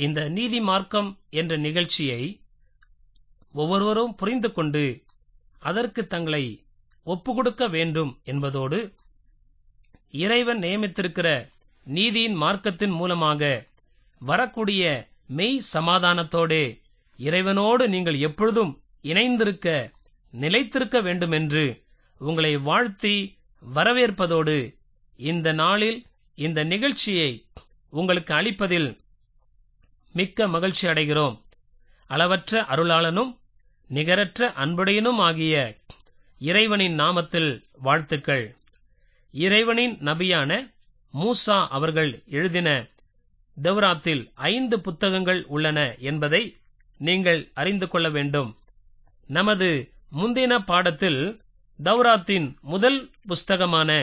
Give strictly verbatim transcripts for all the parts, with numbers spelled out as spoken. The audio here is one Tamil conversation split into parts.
இந்த நீதி மார்க்கம் என்ற நிகழ்ச்சியை ஒவ்வொருவரும் புரிந்து கொண்டு அதற்கு தங்களை ஒப்புக்கொடுக்க வேண்டும் என்பதோடு, இறைவன் நியமித்திருக்கிற நீதியின் மார்க்கத்தின் மூலமாக வரக்கூடிய மெய் சமாதானத்தோடு இறைவனோடு நீங்கள் எப்பொழுதும் இணைந்திருக்க நிலைத்திருக்க வேண்டுமென்று உங்களை வாழ்த்தி வரவேற்பதோடு, இந்த நாளில் இந்த நிகழ்ச்சியை உங்களுக்கு அளிப்பதில் மிக்க மகிழ்ச்சி அடைகிறோம். அளவற்ற அருளாளனும் நிகரற்ற அன்புடையனும் ஆகிய இறைவனின் நாமத்தில் வாழ்த்துக்கள். இறைவனின் நபியான மூசா அவர்கள் எழுதின தௌராத்தில் ஐந்து புத்தகங்கள் உள்ளன என்பதை நீங்கள் அறிந்து கொள்ள வேண்டும். நமது முந்தின பாடத்தில் தௌராத்தின் முதல் புஸ்தகமான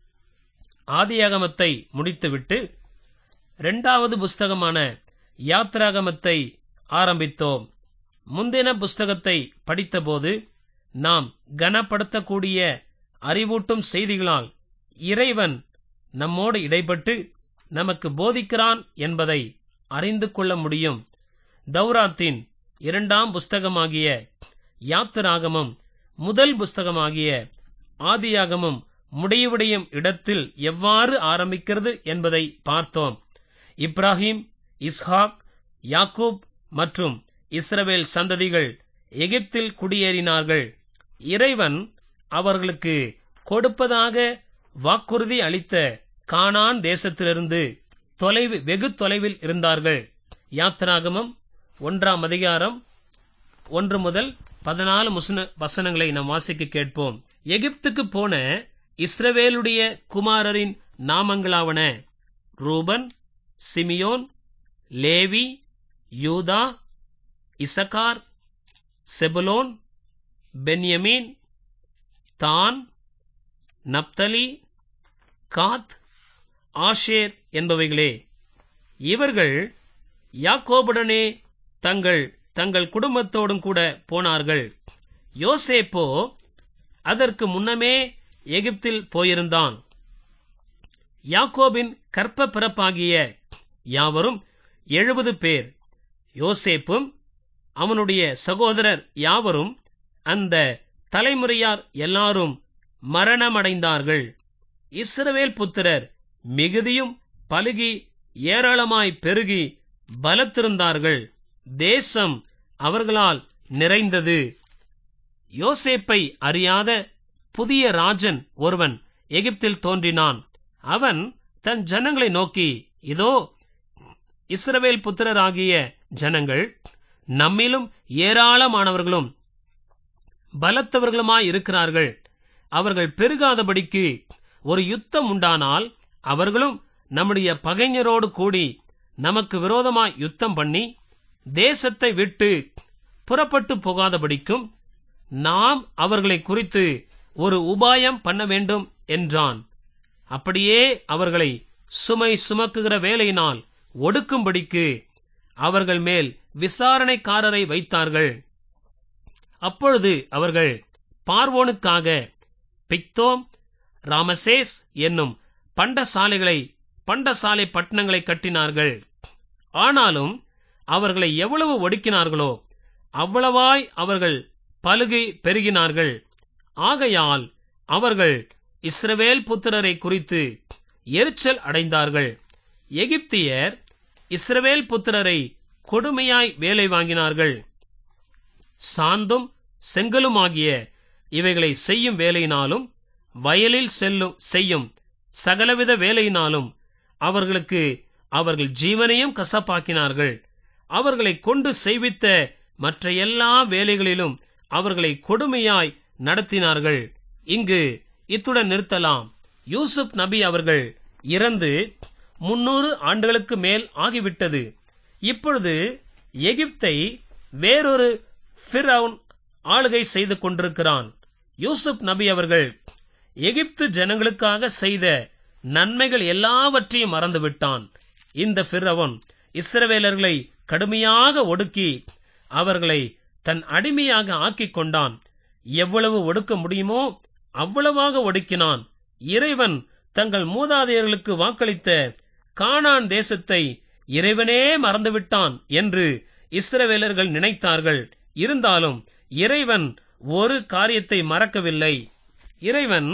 ஆதியாகமத்தை முடித்துவிட்டு இரண்டாவது புஸ்தகமான யாத்ராகமத்தை ஆரம்பித்தோம். முந்தின புஸ்தகத்தை படித்தபோது நாம் கனப்படுத்தக்கூடிய அறிவூட்டும் செய்திகளால் இறைவன் நம்மோடு இடைப்பட்டு நமக்கு போதிக்கிறான் என்பதை அறிந்து கொள்ள முடியும். தௌராத்தின் இரண்டாம் புஸ்தகமாகிய யாத்ராகமம் முதல் புஸ்தகமாகிய ஆதியாகமம் முடிவடையும் இடத்தில் எவ்வாறு ஆரம்பிக்கிறது என்பதை பார்த்தோம். இப்ராஹிம், இஸ்ஹாக், யாக்கூப் மற்றும் இஸ்ரவேல் சந்ததிகள் எகிப்தில் குடியேறினார்கள். இறைவன் அவர்களுக்கு கொடுப்பதாக வாக்குறுதி அளித்த கானான் தேசத்திலிருந்து தொலைவு வெகு தொலைவில் இருந்தார்கள். யாத்ராகமம் ஒன்றாம் அதிகாரம் ஒன்று முதல் பதினாலு வசனங்களை நாம் வாசிக்க கேட்போம். எகிப்துக்கு போன இஸ்ரவேலுடைய குமாரரின் நாமங்களாவன: ரூபன், சிமியோன், லேவி, யூதா, இசக்கார், செபுலோன், பென்யமீன், தான், நப்தலி, காத், ஆஷேர் என்பவைகளே. இவர்கள் யாக்கோபுடனே தங்கள் தங்கள் குடும்பத்தோடும் கூட போனார்கள். யோசேப்போ அதற்கு முன்னமே எகிப்தில் போயிருந்தான். யாக்கோபின் கற்ப பிறப்பாகிய யாவரும் எழுபது பேர். யோசேப்பும் அவனுடைய சகோதரர் யாவரும், அந்த தலைமுறையார் எல்லாரும் மரணமடைந்தார்கள். இஸ்ரவேல் புத்திரர் மிகுதியும் பலுகி ஏராளமாய் பெருகி பலத்திருந்தார்கள். தேசம் அவர்களால் நிறைந்தது. யோசேப்பை அறியாத புதிய ராஜன் ஒருவன் எகிப்தில் தோன்றினான். அவன் தன் ஜனங்களை நோக்கி, இதோ, இஸ்ரவேல் புத்திரராகிய ஜனங்கள் நம்மிலும் ஏராளமானவர்களும் பலத்தவர்களுமாயிருக்கிறார்கள். அவர்கள் பெருகாதபடிக்கு ஒரு யுத்தம் உண்டானால் அவர்களும் நம்முடைய பகைஞரோடு கூடி நமக்கு விரோதமாய் யுத்தம் பண்ணி தேசத்தை விட்டு புறப்பட்டு போகாதபடிக்கும் நாம் அவர்களை குறித்து ஒரு உபாயம் பண்ண வேண்டும் என்றான். அப்படியே அவர்களை சுமை சுமக்குகிற வேலையினால் ஒடுக்கும்படிக்கு அவர்கள் மேல் விசாரணைக்காரரை வைத்தார்கள். அப்பொழுது அவர்கள் பார்வோனுக்காக பிக்தோம், ராமசேஸ் என்னும் பண்டசாலைகளை பண்டசாலை பட்டணங்களை கட்டினார்கள். ஆனாலும் அவர்களை எவ்வளவு ஒடுக்கினார்களோ அவ்வளவாய் அவர்கள் பலுகி பெருகினார்கள். ஆகையால் அவர்கள் இஸ்ரவேல் புத்திரரை குறித்து எரிச்சல் அடைந்தார்கள். எகிப்தியர் இஸ்ரவேல் புத்திரரை கொடுமையாய் வேலை வாங்கினார்கள். சாந்தும் செங்கலுமாகிய இவைகளை செய்யும் வேலையினாலும் வயலில் செல்லும் செய்யும் சகலவித வேலையினாலும் அவர்களுக்கு அவர்கள் ஜீவனையும் கசப்பாக்கினார்கள். அவர்களை கொண்டு செய்வித்த மற்ற எல்லா வேலைகளிலும் அவர்களை கொடுமையாய் நடத்தினார்கள். இங்கு இத்துடன் நிறுத்தலாம். யூசுப் நபி அவர்கள் இறந்து முன்னூறு ஆண்டுகளுக்கு மேல் ஆகிவிட்டது. இப்பொழுது எகிப்தை வேறொரு ஃபிரௌன் ஆளுகை செய்து கொண்டிருக்கிறான். யூசுப் நபி அவர்கள் எகிப்து ஜனங்களுக்காக செய்த நன்மைகள் எல்லாவற்றையும் மறந்துவிட்டான். இந்த ஃபிரௌன் இஸ்ரவேலர்களை கடுமையாக ஒடுக்கி அவர்களை தன் அடிமையாக ஆக்கிக் கொண்டான். எவ்வளவு ஒடுக்க முடியுமோ அவ்வளவாக ஒடுக்கினான். இறைவன் தங்கள் மூதாதையர்களுக்கு வாக்களித்த கானான் தேசத்தை இறைவனே மறந்துவிட்டான் என்று இஸ்ரவேலர்கள் நினைத்தார்கள். இருந்தாலும் இறைவன் ஒரு காரியத்தை மறக்கவில்லை. இறைவன்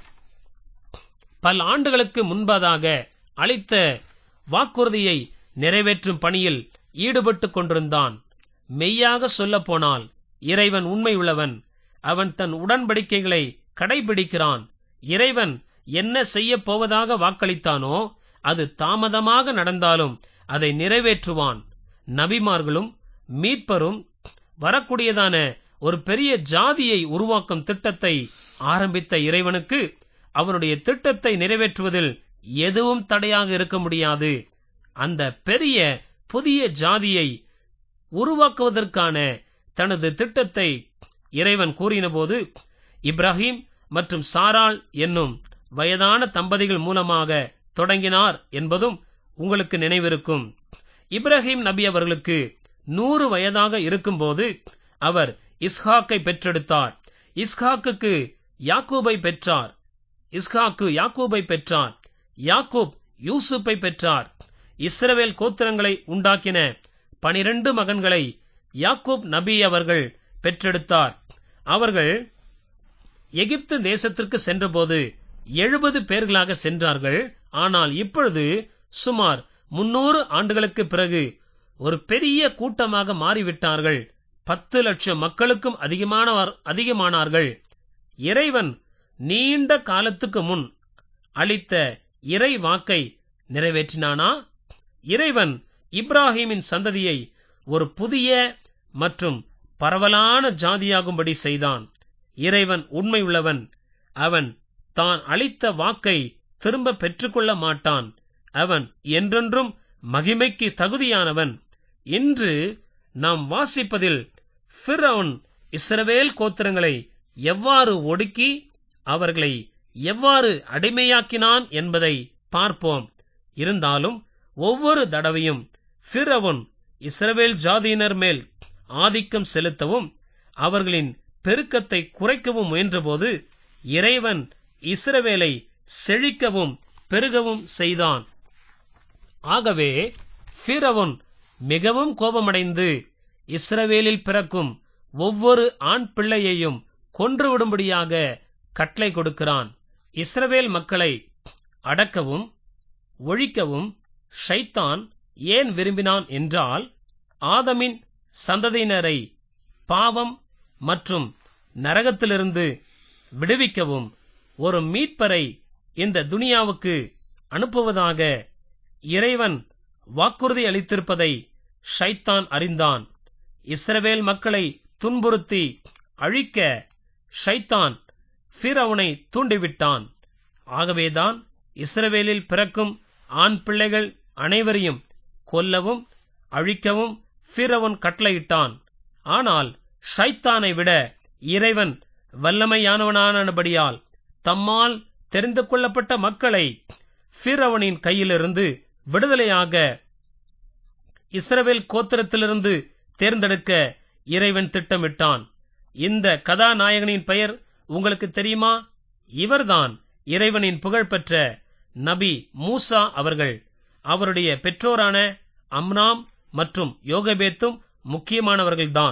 பல ஆண்டுகளுக்கு முன்பதாக அளித்த வாக்குறுதியை நிறைவேற்றும் பணியில் ஈடுபட்டுக் கொண்டிருந்தான். மெய்யாக சொல்ல போனால் இறைவன் உண்மை உள்ளவன். அவன் தன் உடன்படிக்கைகளை கடைபிடிக்கிறான். இறைவன் என்ன செய்ய போவதாக வாக்களித்தானோ அது தாமதமாக நடந்தாலும் அதை நிறைவேற்றுவான். நபிமார்களும் மீட்பரும் வரக்கூடியதான ஒரு பெரிய ஜாதியை உருவாக்கும் திட்டத்தை ஆரம்பித்த இறைவனுக்கு அவனுடைய திட்டத்தை நிறைவேற்றுவதில் எதுவும் தடையாக இருக்க முடியாது. அந்த பெரிய புதிய ஜாதியை உருவாக்குவதற்கான தனது திட்டத்தை இறைவன் கூறினபோது இப்ராஹிம் மற்றும் சாராள் என்னும் வயதான தம்பதிகள் மூலமாக தொடங்கினார் என்பதும் உங்களுக்கு நினைவிருக்கும். இப்ராஹிம் நபி அவர்களுக்கு நூறு வயதாக இருக்கும்போது அவர் இஸ்ஹாக்கை பெற்றெடுத்தார். இஸ்ஹாக்குக்கு யாக்கூபை பெற்றார். இஸ்ஹாக்கு யாக்கூபை பெற்றார். யாக்கூப் யூசுப்பை பெற்றார். இஸ்ரவேல் கோத்திரங்களை உண்டாக்கின பனிரெண்டு மகன்களை யாக்கூப் நபி அவர்கள் பெற்றெடுத்தார். அவர்கள் எகிப்து தேசத்திற்கு சென்றபோது எழுபது பேர்களாக சென்றார்கள். ஆனால் இப்பொழுது சுமார் முன்னூறு ஆண்டுகளுக்கு பிறகு ஒரு பெரிய கூட்டமாக மாறிவிட்டார்கள். பத்து லட்சம் மக்களுக்கும் அதிகமானவர் அதிகமானார்கள். இறைவன் நீண்ட காலத்துக்கு முன் அளித்த இறை வாக்கை நிறைவேற்றினானா? இறைவன் இப்ராஹிமின் சந்ததியை ஒரு புதிய மற்றும் பரவலான ஜாதியாகும்படி செய்தான். இறைவன் உண்மை உள்ளவன். அவன் தான் அளித்த வாக்கை திரும்ப பெற்றுக்கொள்ள மாட்டான். அவன் என்றென்றும் மகிமைக்கு தகுதியானவன். இன்று நாம் வாசிப்பதில் ஃபிரௌன் இஸ்ரவேல் கோத்திரங்களை எவ்வாறு ஒடுக்கி அவர்களை எவ்வாறு அடிமையாக்கினான் என்பதை பார்ப்போம். இருந்தாலும் ஒவ்வொரு தடவையும் ஃபிரௌன் இஸ்ரவேல் ஜாதியினர் மேல் ஆதிக்கம் செலுத்தவும் அவர்களின் பெருக்கத்தை குறைக்கவும் முயன்றபோது இறைவன் இஸ்ரவேலை செழிக்கவும் பெருகவும் செய்தான். ஆகவே ஃபிரௌன் மிகவும் கோபமடைந்து இஸ்ரவேலில் பிறக்கும் ஒவ்வொரு ஆண் பிள்ளையையும் கொன்றுவிடும்படியாக கட்டளை கொடுக்கிறான். இஸ்ரவேல் மக்களை அடக்கவும் ஒழிக்கவும் ஷைத்தான் ஏன் விரும்பினான் என்றால், ஆதமின் சந்ததியினரை பாவம் மற்றும் நரகத்திலிருந்து விடுவிக்கவும் ஒரு மீட்பரை இந்த துனியாவுக்கு அனுப்புவதாக இறைவன் வாக்குறுதி அளித்திருப்பதை ஷைத்தான் அறிந்தான். இஸ்ரவேல் மக்களை துன்புறுத்தி அழிக்க ஷைத்தான் ஃபிரௌனை தூண்டிவிட்டான். ஆகவேதான் இஸ்ரவேலில் பிறக்கும் ஆண் பிள்ளைகள் அனைவரையும் கொல்லவும் அழிக்கவும் ஃபிரௌன் கட்டளையிட்டான். ஆனால் ஷைத்தானை விட இறைவன் வல்லமையானவனானபடியால் தம்மால் தெரிந்து கொள்ளப்பட்ட மக்களை ஃபிரௌனின் கையிலிருந்து விடுதலையாக இஸ்ரவேல் கோத்திரத்திலிருந்து தேர்ந்தெடுக்க இறைவன் திட்டமிட்டான். இந்த கதாநாயகனின் பெயர் உங்களுக்கு தெரியுமா? இவர்தான் இறைவனின் புகழ்பெற்ற நபி மூசா அவர்கள். அவருடைய பெற்றோரான அம்னாம் மற்றும் யோகபேத்தும் முக்கியமானவர்கள்தான்.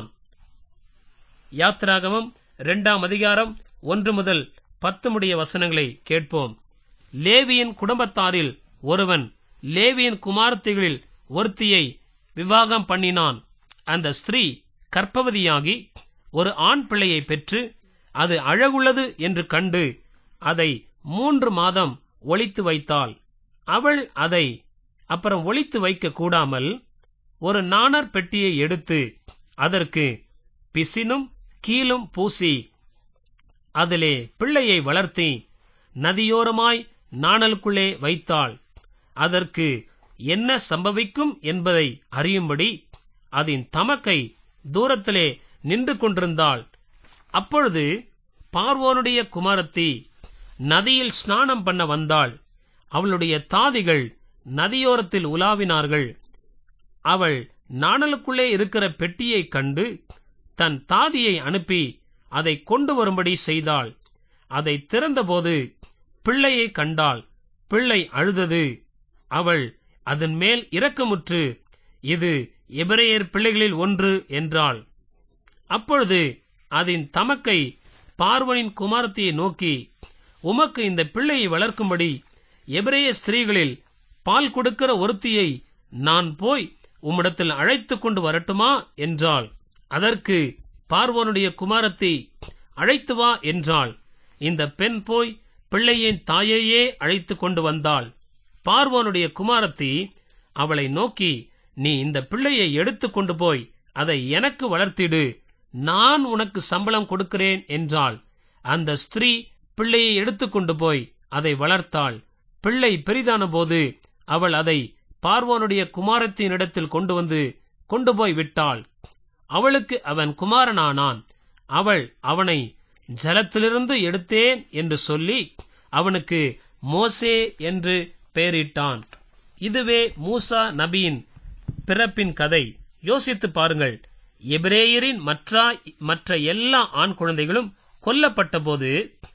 யாத்ராகமம் இரண்டாம் அதிகாரம் ஒன்று முதல் பத்து முடிய வசனங்களை கேட்போம். லேவியின் குடும்பத்தாரில் ஒருவன் லேவியின் குமாரத்திகளில் ஒருத்தியை விவாகம் பண்ணினான். அந்த ஸ்திரீ கர்ப்பவதியாகி ஒரு ஆண் பிள்ளையை பெற்று அது அழகுள்ளது என்று கண்டு அதை மூன்று மாதம் ஒளித்து வைத்தாள். அவள் அதை அப்புறம் ஒளித்து வைக்க கூடாமல் ஒரு நாணற் பெட்டியை எடுத்து அதற்கு பிசினும் கீலும் பூசி அதிலே பிள்ளையை வளர்த்தி நதியோரமாய் நாணலுக்குள்ளே வைத்தாள். அதற்கு என்ன சம்பவிக்கும் என்பதை அறியும்படி அதன் தமக்கை தூரத்திலே நின்று கொண்டிருந்தாள். அப்பொழுது பார்வோனுடைய குமாரத்தி நதியில் ஸ்நானம் பண்ண வந்தாள். அவளுடைய தாதிகள் நதியோரத்தில் உலாவினார்கள். அவள் நாணலுக்குள்ளே இருக்கிற பெட்டியை கண்டு தன் தாதியை அனுப்பி அதை கொண்டு வரும்படி செய்தாள். அதை திறந்தபோது பிள்ளையை கண்டாள். பிள்ளை அழுதது. அவள் அதன் மேல் இரக்கமுற்று, இது எபிரேயர் பிள்ளைகளில் ஒன்று என்றாள். அப்பொழுது அதன் தமக்கை பார்வோனின் குமாரத்தியை நோக்கி, உமக்கு இந்த பிள்ளையை வளர்க்கும்படி எபிரேய ஸ்திரீகளில் பால் கொடுக்கிற ஒருத்தியை நான் போய் உம்மிடத்தில் அழைத்துக் கொண்டு வரட்டுமா என்றாள். அதற்கு பார்வோனுடைய குமாரத்தி, அழைத்து வா என்றாள். இந்த பெண் போய் பிள்ளையின் தாயையே அழைத்து கொண்டு வந்தாள். பார்வோனுடைய குமாரத்தி அவளை நோக்கி, நீ இந்த பிள்ளையை எடுத்து கொண்டு போய் அதை எனக்கு வளர்த்திடு, நான் உனக்கு சம்பளம் கொடுக்கிறேன் என்றாள். அந்த ஸ்திரீ பிள்ளையை எடுத்துக்கொண்டு போய் அதை வளர்த்தாள். பிள்ளை பெரிதான போது அவள் அதை பார்வோனுடைய குமாரத்தின் இடத்தில் கொண்டு வந்து கொண்டு போய் விட்டாள். அவளுக்கு அவன் குமாரனானான். அவள் அவனை ஜலத்திலிருந்து எடுத்தேன் என்று சொல்லி அவனுக்கு மோசே என்று பெயரிட்டான். இதுவே மூசா நபியின் பிறப்பின் கதை. யோசித்து பாருங்கள். எபிரேயரின் மற்ற மற்ற எல்லா ஆண் குழந்தைகளும் கொல்லப்பட்ட போது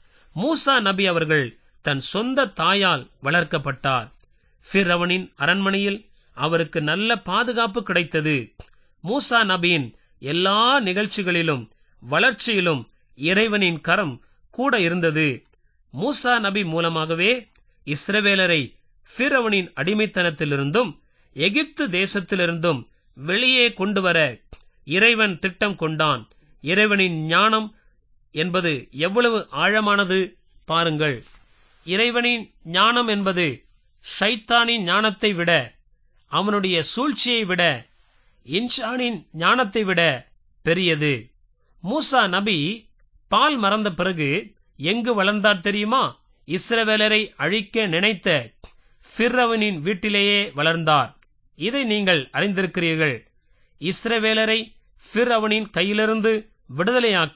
மூசா நபி அவர்கள் தன் சொந்த தாயால் வளர்க்கப்பட்டார். ஃபிரௌனின் அரண்மனையில் அவருக்கு நல்ல பாதுகாப்பு கிடைத்தது. மூசா நபியின் எல்லா நிகழ்ச்சிகளிலும் வளர்ச்சியிலும் இறைவனின் கரம் கூட இருந்தது. மூசா நபி மூலமாகவே இஸ்ரவேலரை ஃபிரௌனின் அடிமைத்தனத்திலிருந்தும் எகிப்து தேசத்திலிருந்தும் வெளியே கொண்டு வர இறைவன் திட்டம் கொண்டான். இறைவனின் ஞானம் என்பது எவ்வளவு ஆழமானது பாருங்கள். இறைவனின் ஞானம் என்பது ஷைத்தானின் ஞானத்தை விட, அவனுடைய சூழ்ச்சியை விட, இன்சானின் ஞானத்தை விட பெரியது. மூசா நபி பால் மறந்த பிறகு எங்கு வளர்ந்தார் தெரியுமா? இஸ்ரவேலரை அழிக்க நினைத்த ஃபிரௌனின் வீட்டிலேயே வளர்ந்தார். இதை நீங்கள் அறிந்திருக்கிறீர்கள். இஸ்ரவேலரை ஃபிரௌனின் கையிலிருந்து விடுதலையாக்க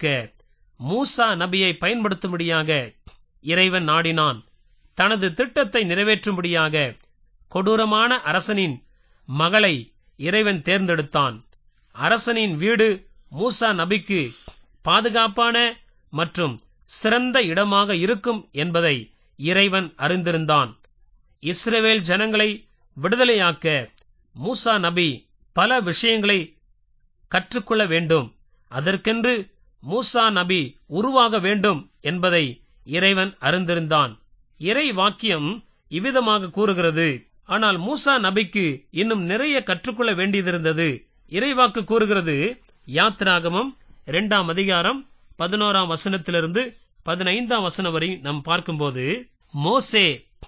மூசா நபியை பயன்படுத்தும்படியாக இறைவன் நாடினான். தனது திட்டத்தை நிறைவேற்றும்படியாக கொடூரமான அரசனின் மகளை இறைவன் தேர்ந்தெடுத்தான். அரசனின் வீடு மூசா நபிக்கு பாதுகாப்பான மற்றும் சிறந்த இடமாக இருக்கும் என்பதை இறைவன் அறிந்திருந்தான். இஸ்ரவேல் ஜனங்களை விடுதலையாக்க மூசா நபி பல விஷயங்களை கற்றுக்கொள்ள வேண்டும். அதற்கென்று மூசா நபி உருவாக வேண்டும் என்பதை இறைவன் அறிந்திருந்தான். இறை வாக்கியம் இவ்விதமாக கூறுகிறது. ஆனால் மூசா நபிக்கு இன்னும் நிறைய கற்றுக்கொள்ள வேண்டியதிருந்தது. இறைவாக்கு கூறுகிறது, யாத்ராகமம் இரண்டாம் அதிகாரம் பதினோராம் வசனத்திலிருந்து பதினைந்தாம் வசனம் வரை நாம் பார்க்கும்போது, மோசே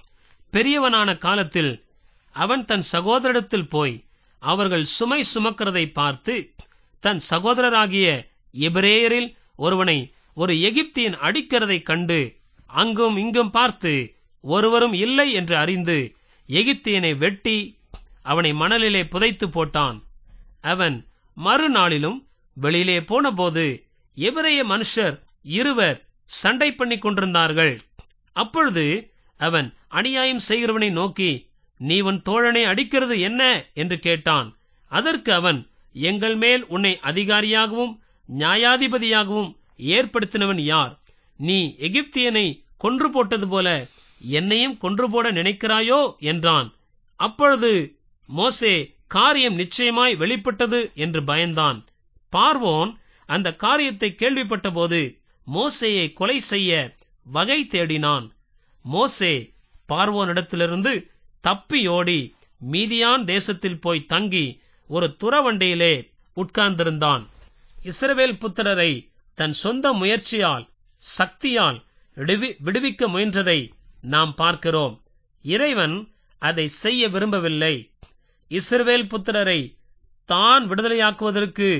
பெரியவனான காலத்தில் அவன் தன் சகோதரிடத்தில் போய் அவர்கள் சுமை சுமக்கிறதை பார்த்து, தன் சகோதரராகிய எபிரேயரில் ஒருவனை ஒரு எகிப்தியன் அடிக்கிறதை கண்டு அங்கும் இங்கும் பார்த்து ஒருவரும் இல்லை என்று அறிந்து எகிப்தியனை வெட்டி அவனை மணலிலே புதைத்து போட்டான். அவன் மறுநாளிலும் வெளியிலே போனபோது எபிரேய மனுஷர் இருவர் சண்டை பண்ணி கொண்டிருந்தார்கள். அப்பொழுது அவன் அநியாயம் செய்கிறவனை நோக்கி, நீ உன் தோழனை அடிக்கிறது என்ன என்று கேட்டான். அதற்கு அவன், எங்கள் மேல் உன்னை அதிகாரியாகவும் நியாயாதிபதியாகவும் ஏற்படுத்தினவன் யார்? நீ எகிப்தியனை கொன்று போட்டது போல என்னையும் கொன்று போட நினைக்கிறாயோ என்றான். அப்பொழுது மோசே காரியம் நிச்சயமாய் வெளிப்பட்டது என்று பயந்தான். பார்வோன் அந்த காரியத்தை கேள்விப்பட்ட போது மோசேயை கொலை செய்ய வகை தேடினான். மோசே பார்வோனிடத்திலிருந்து தப்பியோடி மீதியான் தேசத்தில் போய் தங்கி ஒரு துறவண்டையிலே உட்கார்ந்திருந்தான். இஸ்ரவேல் புத்திரரை தன் சொந்த முயற்சியால் சக்தியால் விடுவிக்க முயன்றதை நாம் பார்க்கிறோம். இறைவன் அதை செய்ய விரும்பவில்லை. இஸ்ரவேல் புத்திரரை தான் விடுதலையாக்குவதற்கு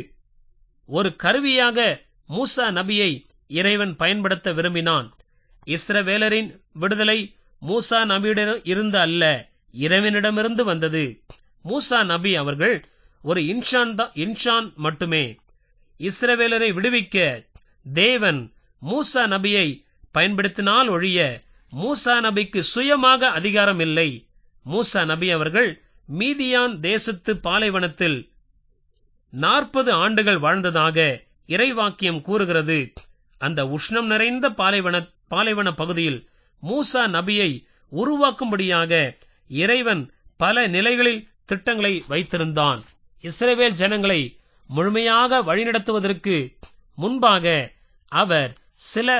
ஒரு கருவியாக மூசா நபியை இறைவன் பயன்படுத்த விரும்பினான். இஸ்ரவேலரின் விடுதலை மூசா நபியிடம் இருந்து அல்ல, இறைவனிடமிருந்து வந்தது. மூசா நபி அவர்கள் ஒரு இன்சான் இன்சான் மட்டுமே. இஸ்ரவேலரை விடுவிக்க தேவன் மூசா நபியை பயன்படுத்தினால் ஒழிய மூசா நபிக்கு சுயமாக அதிகாரம் இல்லை. மூசா நபி அவர்கள் மீதியான் தேசத்து பாலைவனத்தில் நாற்பது ஆண்டுகள் வாழ்ந்ததாக இறைவாக்கியம் கூறுகிறது. அந்த உஷ்ணம் நிறைந்த பாலைவன பாலைவன பகுதியில் மூசா நபியை உருவாக்கும்படியாக இறைவன் பல நிலைகளில் திட்டங்களை வைத்திருந்தான். இஸ்ரவேல் ஜனங்களை முழுமையாக வழிநடத்துவதற்கு முன்பாக அவர் சில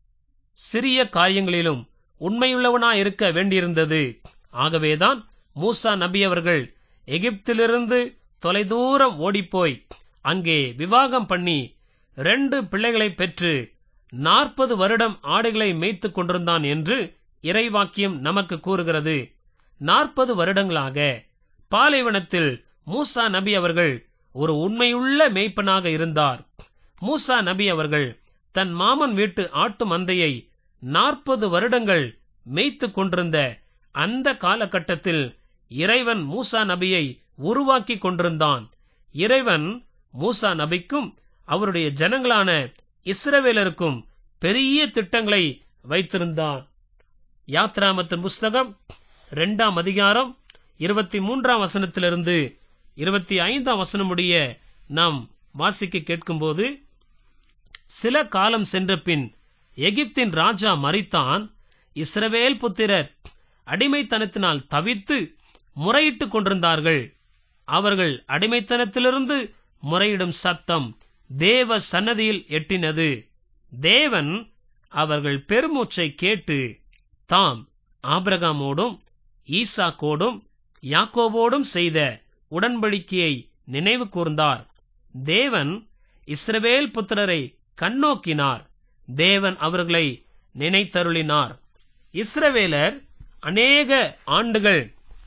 சிறிய காரியங்களிலும் உண்மையுள்ளவனாயிருக்க வேண்டியிருந்தது. ஆகவேதான் மூசா நபி அவர்கள் எகிப்திலிருந்து தொலைதூரம் ஓடிப்போய் அங்கே விவாகம் பண்ணி ரெண்டு பிள்ளைகளை பெற்று நாற்பது வருடம் ஆடுகளை மேய்த்துக் கொண்டிருந்தான் என்று இறைவாக்கியம் நமக்கு கூறுகிறது. நாற்பது வருடங்களாக பாலைவனத்தில் மூசா நபி அவர்கள் ஒரு உண்மையுள்ள மேய்ப்பனாக இருந்தார். மூசா நபி அவர்கள் தன் மாமன் வீட்டு ஆட்டு மந்தையை நாற்பது வருடங்கள் மேய்த்துக் கொண்டிருந்த அந்த காலகட்டத்தில் இறைவன் மூசா நபியை உருவாக்கி கொண்டிருந்தான். இறைவன் மூசா நபிக்கும் அவருடைய ஜனங்களான இஸ்ரவேலருக்கும் பெரிய திட்டங்களை வைத்திருந்தான். யாத்ராமத்தின் புஸ்தகம் இரண்டாம் அதிகாரம் இருபத்தி மூன்றாம் வசனத்திலிருந்து இருபத்தி ஐந்தாம் வசனம் முடிய நாம் வாசிக்க கேட்கும்போது, சில காலம் சென்ற பின் எகிப்தின் ராஜா மரித்தான். இஸ்ரவேல் புத்திரர் அடிமைத்தனத்தினால் தவித்து முறையிட்டுக் கொண்டிருந்தார்கள். அவர்கள் அடிமைத்தனத்திலிருந்து முறையிடும் சத்தம் தேவ சன்னதியில் எட்டினது. தேவன் அவர்கள் பெருமூச்சை கேட்டு தாம் ஆபிரகாமோடும் ஈசாக்கோடும் யாக்கோபோடும் செய்த உடன்படிக்கையை நினைவு கூர்ந்தார். தேவன் இஸ்ரவேல் புத்திரரை கண்ணோக்கினார். தேவன் அவர்களை நினைத்தருளினார். இஸ்ரவேலர் அநேக ஆண்டுகள்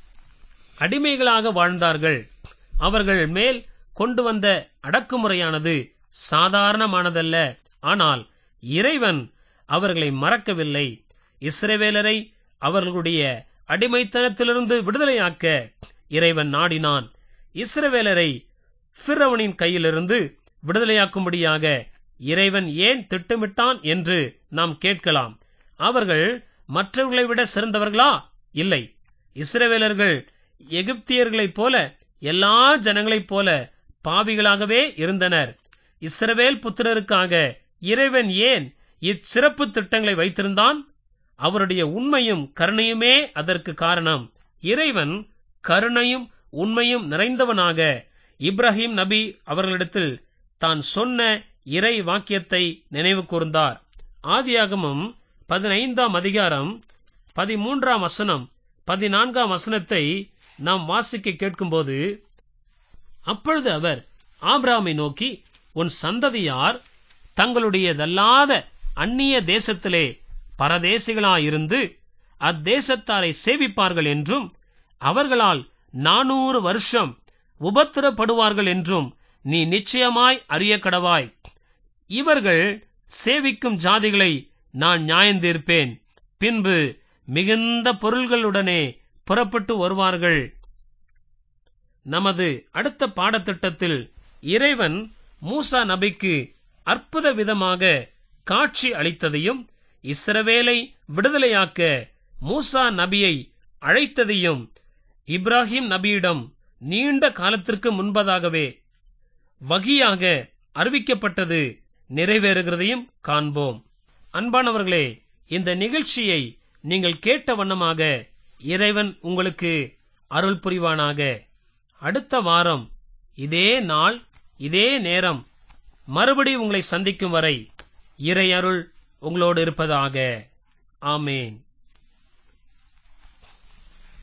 அடிமைகளாக வாழ்ந்தார்கள். அவர்கள் மேல் கொண்டு வந்த அடக்குமுறையானது சாதாரணமானதல்ல. ஆனால் இறைவன் அவர்களை மறக்கவில்லை. இஸ்ரவேலரை அவர்களுடைய அடிமைத்தனத்திலிருந்து விடுதலையாக்க இறைவன் நாடினான். இஸ்ரவேலரை பிர்அவுனின் கையிலிருந்து விடுதலையாக்கும்படியாக இறைவன் ஏன் திட்டமிட்டான் என்று நாம் கேட்கலாம். அவர்கள் மற்றவர்களை விட சிறந்தவர்களா? இல்லை. இஸ்ரவேலர்கள் எகிப்தியர்களைப் போல எல்லா ஜனங்களைப் போல பாவிகளாகவே இருந்தனர். இஸ்ரவேல் புத்திரருக்காக இறைவன் ஏன் இச்சிறப்பு திட்டங்களை வைத்திருந்தான்? அவருடைய உண்மையும் கருணையுமே அதற்கு காரணம். இறைவன் கருணையும் உண்மையும் நிறைந்தவனாக இப்ராஹிம் நபி அவர்களிடத்தில் தான் சொன்ன இறை வாக்கியத்தை நினைவு கூர்ந்தார். ஆதியாகமம் பதினைந்தாம் அதிகாரம் பதிமூன்றாம் வசனம் பதினான்காம் வசனத்தை நாம் வாசிக்க கேட்கும்போது, அப்பொழுது அவர் ஆபிரகாமை நோக்கி, உன் சந்ததியார் தங்களுடையதல்லாத அந்நிய தேசத்திலே பரதேசிகளாயிருந்து அத்தேசத்தாரை சேவிப்பார்கள் என்றும் அவர்களால் நானூறு வருஷம் உபத்திரப்படுவார்கள் என்றும் நீ நிச்சயமாய் அறிய கடவாய். இவர்கள் சேவிக்கும் ஜாதிகளை நான் நியாயந்தீர்ப்பேன். பின்பு மிகுந்த பொருள்களுடனே புறப்பட்டு வருவார்கள். நமது அடுத்த பாடத்திட்டத்தில் இறைவன் மூசா நபிக்கு அற்புத விதமாக காட்சி அளித்ததையும் இஸ்ரவேலை விடுதலையாக்க மூசா நபியை அழைத்ததையும் இப்ராஹிம் நபியிடம் நீண்ட காலத்திற்கு முன்பதாகவே வகியாக அறிவிக்கப்பட்டது நிறைவேறுகிறதையும் காண்போம். அன்பானவர்களே, இந்த நிகழ்ச்சியை நீங்கள் கேட்ட வண்ணமாக இறைவன் உங்களுக்கு அருள் புரிவானாக. அடுத்த வாரம் இதே நாள் இதே நேரம் மறுபடி உங்களை சந்திக்கும் வரை இறை அருள் உங்களோடு இருப்பதாக. ஆமேன்.